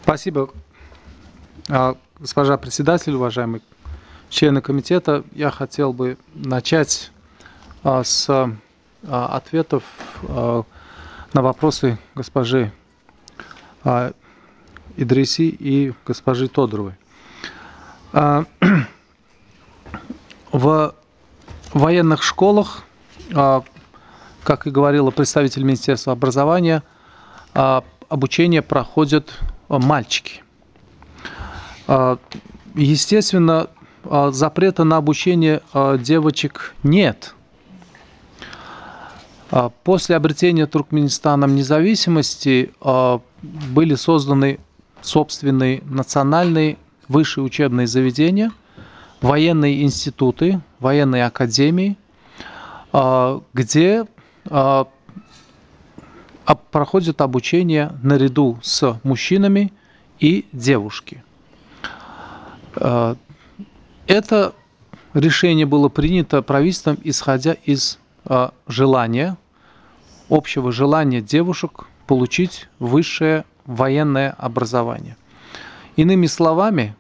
Спасибо, госпожа председатель, уважаемые члены комитета. Я хотел бы начать с ответов на вопросы госпожи Идриси и госпожи Тодоровой. В военных школах, как и говорила представитель Министерства образования, обучение проходят мальчики. Естественно, запрета на обучение девочек нет. После обретения Туркменистаном независимости были созданы собственные национальные высшие учебные заведения, военные институты, военные академии, где проходит обучение наряду с мужчинами и девушки. Это решение было принято правительством, исходя из желания, общего желания девушек получить высшее военное образование. Иными словами,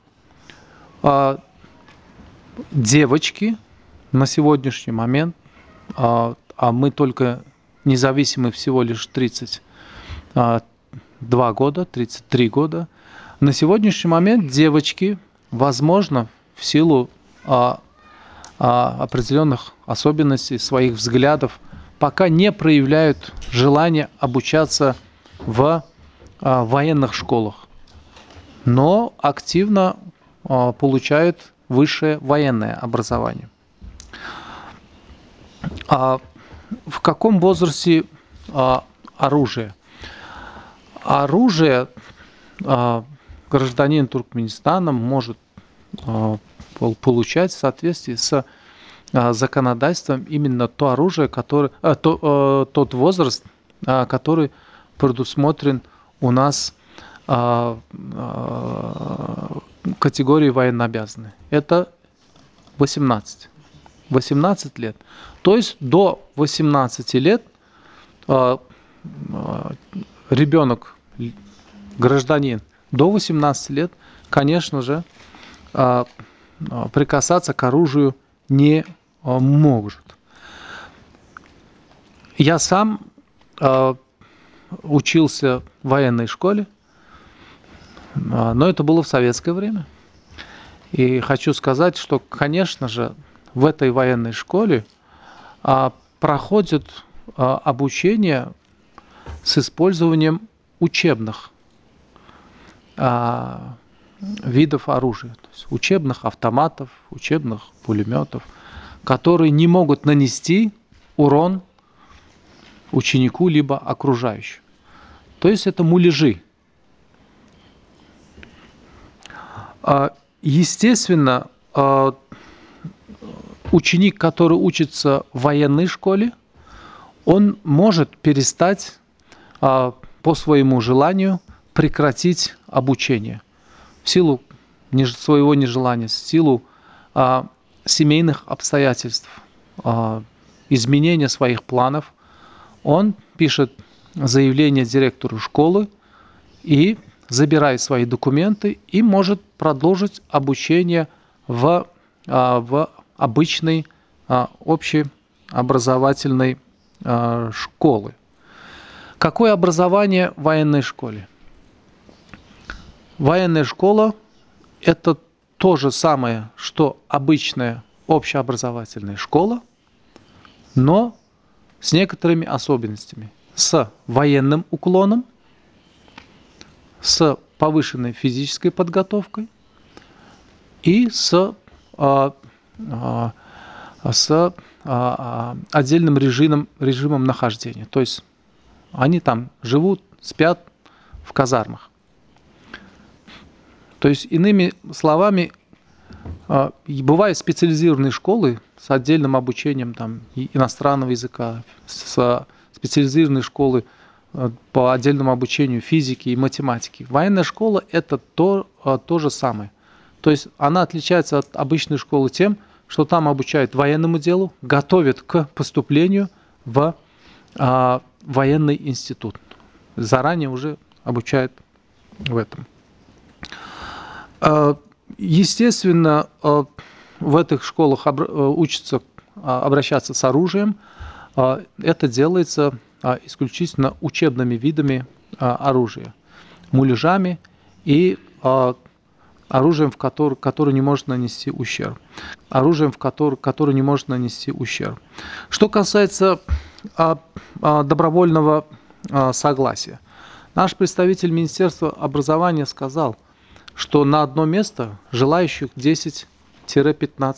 девочки на сегодняшний момент, а мы только независимы всего лишь 32 года, 33 года, на сегодняшний момент девочки, возможно, в силу определенных особенностей своих взглядов, пока не проявляют желания обучаться в военных школах, но активно получают высшее военное образование. В каком возрасте оружие? Оружие гражданин Туркменистана может получать в соответствии с законодательством именно то оружие, тот возраст, который предусмотрен у нас категории военнообязанные. Это 18 лет. То есть до 18 лет ребенок, гражданин до 18 лет, конечно же, прикасаться к оружию не может. Я сам учился в военной школе, но это было в советское время. И хочу сказать, что, конечно же, в этой военной школе проходит обучение с использованием учебных видов оружия, то есть учебных автоматов, учебных пулеметов, которые не могут нанести урон ученику либо окружающим. То есть это муляжи. Естественно, ученик, который учится в военной школе, он может перестать по своему желанию прекратить обучение в силу своего нежелания, в силу семейных обстоятельств, изменения своих планов. Он пишет заявление директору школы и забирает свои документы и может продолжить обучение в обычной общеобразовательной школы. Какое образование в военной школе? Военная школа – это то же самое, что обычная общеобразовательная школа, но с некоторыми особенностями. С военным уклоном, с повышенной физической подготовкой и с отдельным режимом нахождения. То есть они там живут, спят в казармах. То есть, иными словами, бывают специализированные школы с отдельным обучением там, иностранного языка, специализированные школы по отдельному обучению физики и математики. Военная школа – это то же самое. То есть она отличается от обычной школы тем, что там обучают военному делу, готовят к поступлению в военный институт. Заранее уже обучают в этом. Естественно, в этих школах учатся обращаться с оружием. Это делается исключительно учебными видами оружия, муляжами и оружием, который не может нанести ущерб. Который не может нанести ущерб. Что касается добровольного согласия. Наш представитель Министерства образования сказал, что на одно место желающих 10-15